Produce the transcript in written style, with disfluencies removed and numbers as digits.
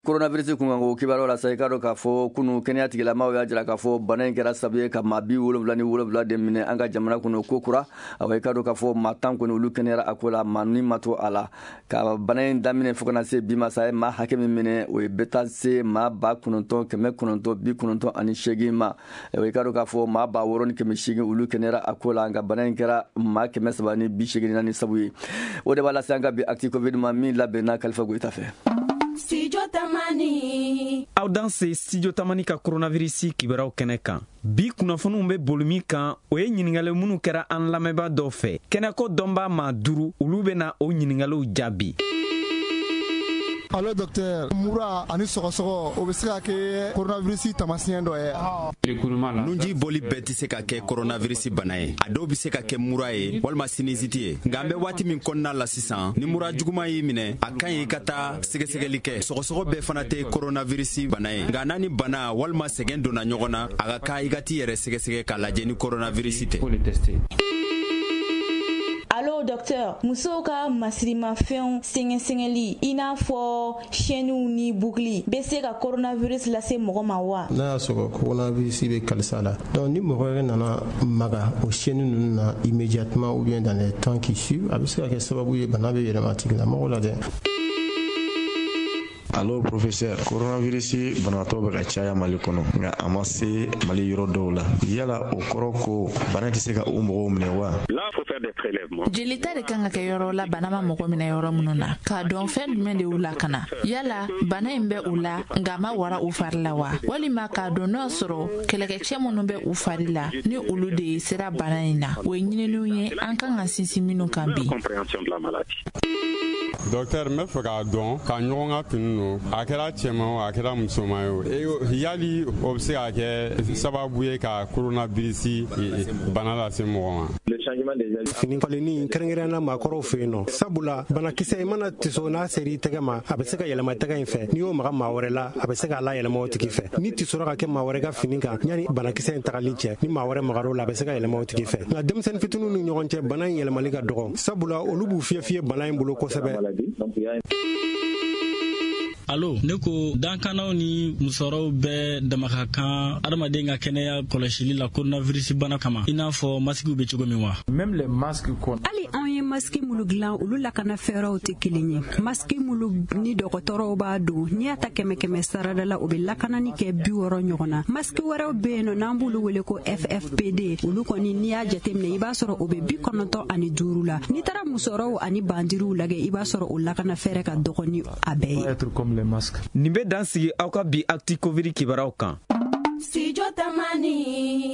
coronavirus kungo kibaro la sayikaro ka fo kunu kenya tigila maw ya jira ka fo bana in kera sabiye ka mabi wolofla ni wolofla de mine anga jamana kuno kokura awai kado ka fo matan kuno lu kenera akola mani mato ala ka bana in damine fo kana se bima sa ma hakemi mine o beta se ma ba kunonto keme kunonto bi kunonto ani shegi ma awai kado ka fo ma ba woron keme shegi ulu kenera akola anga bana in kera ma keme sabani bi shegi nani sabuyi o de bala sanga bi active covid ma mi labena kalfa go itafe Studio Tamani. Aw dan se Studio Tamani ka coronavirus kibaraw kɛnɛ kan. Bi kunnafoniw bɛ boli min kan o ye ɲininkali minnu kɛra an lamɛnbaa dɔw fɛ. Kɛnɛko dɔnbaa maa 5 olu bɛna o ɲininkaliw jaabi. Allo docteur, mura ani sɔgɔsɔgɔ o bɛ se ka kɛ coronavirus tamasiyɛn dɔ ye. Nunji boli bɛɛ tɛ se ka kɛ coronavirus bana ye. A dɔw bɛ se ka kɛ mura ye walima sinusite ye. Nka an bɛ waati min kɔnɔna la sisan ni mura juguman y'i minɛ a ka ɲi i ka taa sɛgɛsɛgɛli kɛ. Sɔgɔsɔgɔ bɛɛ fana tɛ coronavirus bana ye. Nka n'a ni bana walima sɛgɛn donna ɲɔgɔn na a ka kan i ka t'i yɛrɛ sɛgɛsɛgɛ k'a lajɛ ni coronavirus tɛ. Allo docteur, musow ka masirimafɛnw sɛgɛsɛgɛli i n'a fɔ chaînes ni boucles bɛ se ka coronavirus lase mɔgɔ ma wa? N'a y'a sɔrɔ coronavirus bɛ kalisa la donc ni mɔgɔ yɛrɛ nana maga o chaînes ninnu na immédiatement ou bien dans les temps qui suivent a bɛ se ka kɛ sababu ye bana bɛ yɛlɛma a tigilamɔgɔ la dɛ. Allo professeur, coronavirus banaatɔ bɛ ka caya Mali kɔnɔ nka a ma se Mali yɔrɔ dɔw la. Yala o kɔrɔ ko bana tɛ se ka o mɔgɔw minɛ wa? Jelita de kan ka kɛ yɔrɔ la bana ma mɔgɔ minɛ yɔrɔ minnu na k'a dɔn fɛn jumɛn de y'u lakana. Yala bana in bɛ u la nka a ma wara u fari la wa? Walima k'a dɔn n'o sɔrɔ kɛlɛkɛcɛ minnu bɛ u fari la ni olu de sera bana in na. O ye ɲininiw ye an kan ka sinsin minnu kan bi. Docteur, n bɛ fɛ k'a dɔn ka ɲɔgɔn ka fini don a kɛra cɛman o a kɛra musoman ye o yali o bɛ se ka kɛ sababu ye ka coronavirus bana lase mɔgɔ ma. Fini falenni kɛrɛnkɛrɛnnenya maakɔrɔw fɛ yen nɔ sabula banakisɛ i mana tiso n'a sera i tɛgɛ ma a bɛ se ka yɛlɛma tɛgɛ in fɛ n'i y'o maga maa wɛrɛ la a bɛ se k'a la yɛlɛma o tigi fɛ ni tisora ka kɛ maa wɛrɛ ka fini kan yanni banakisɛ in tagali cɛ ni maa wɛrɛ magar'o la a bɛ se ka yɛlɛma o tigi fɛ nka denmisɛnnin fitininw ni ɲɔgɔn cɛ bana in yɛlɛmali ka dɔgɔ sabula olu b'u fiyɛ bana in bolo kosɛbɛ. Allo, ne ko dankanaw ni musɔrɔw bɛɛ dama ka kan adamaden ka kɛnɛya kɔlɔsili la coronavirus bana kama i n'a fɔ masigiw bɛ cogo min wa? Hali anw ye masiki mulu dilan olu lakana fɛɛrɛw tɛ kelen ye. Masiki mulu ni dɔgɔtɔrɔw b'a don n'i y'a ta 100 sarada la o bɛ lakanani kɛ 60 ɲɔgɔn na. Masiki wɛrɛw bɛ yen nɔ n'an b'olu wele ko FFPD olu kɔni n'i y'a jateminɛ i b'a sɔrɔ o bɛ 95 la. N'i taara musɔrɔw ani bandiriw lajɛ i b'a sɔrɔ o lakana fɛɛrɛ ka dɔgɔ ni a bɛɛ ye. Nin bɛ dan sigi aw ka bi active covid kibaraw kan. Studio Tamani.